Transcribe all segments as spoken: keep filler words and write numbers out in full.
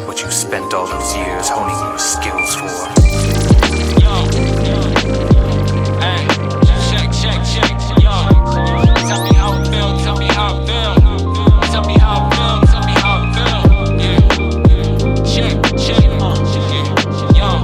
what you spent all those years honing your skills for. Yo, hey, check, check, check, yo. Tell me how it feel, tell me how it feel. Tell me how it feel, tell me how it feel. Yeah, check, check, uh, yeah,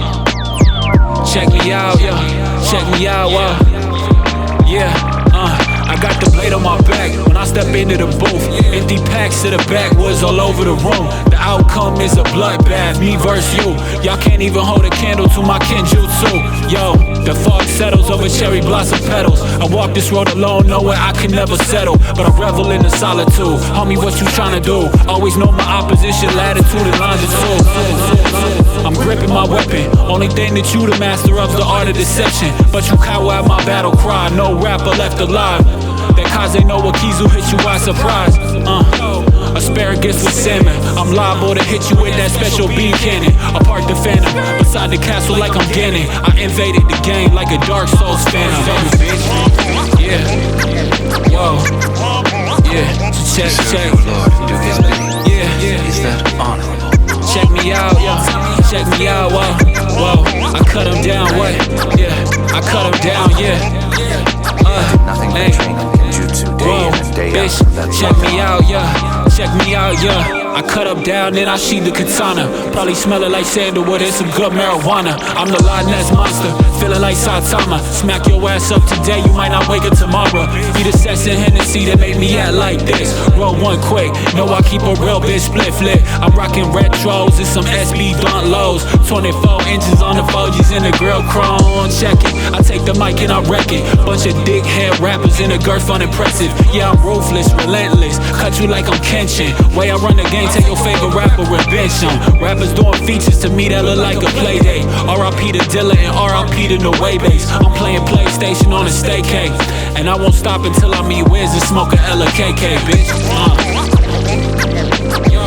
yo. Check me out, yo. Check me out, uh. Yeah, uh. I got the blade on my back when I step into the booth. Empty packs to the backwoods all over the room. The outcome is a bloodbath, me versus you. Y'all can't even hold a candle to my Kenjutsu. Yo, the fog settles over cherry blossom petals. I walk this road alone, knowing I can never settle, but I revel in the solitude. Homie, what you tryna do? Always know my opposition, latitude and longitude. I'm gripping my weapon, only thing that you the master of the art of deception. But you cower at my battle cry, no rapper left alive. That cause they know what keys will hit you by surprise. Uh, asparagus with salmon. I'm liable to hit you with that special beam cannon. Apart the phantom, beside the castle like I'm Ganon. I invaded the game like a Dark Souls phantom. Yeah, yo, yeah. So check, check. Lord, do his bidding. Yeah, yeah. Is that honorable? Check me out, yo. Check me out, whoa, whoa. I cut him down, what? Yeah, I cut him down, yeah. Uh, Nothing but hey. training Kenjutsu day Whoa, in and day bitch, out. That's check me out, yeah. Check me out, yeah. I cut up down, then I sheathe the katana. Probably smelling like sandalwood and some good marijuana. I'm the Loch Ness monster, feeling like Saitama. Smack your ass up today, you might not wake up tomorrow. Be the sex and Hennessy that made me act like this. Roll one quick, know I keep a real bitch split flip. I'm rocking retros and some S B Daunt lows. twenty-four inches on the Fuji's in the grill chrome. Check it, I take the mic and I wreck it. Bunch of dickhead rappers in the girth unimpressive. Yeah, I'm ruthless, relentless. Cut you like I'm Kenshin. Way I run the game, take your favorite rapper revenge on. Rappers doing features to me that look like a play date. R I P to Dilla and R I P to No Way Base. I'm playing PlayStation on a staycay, and I won't stop until I meet Wiz and smoke a L A K K, bitch. Uh.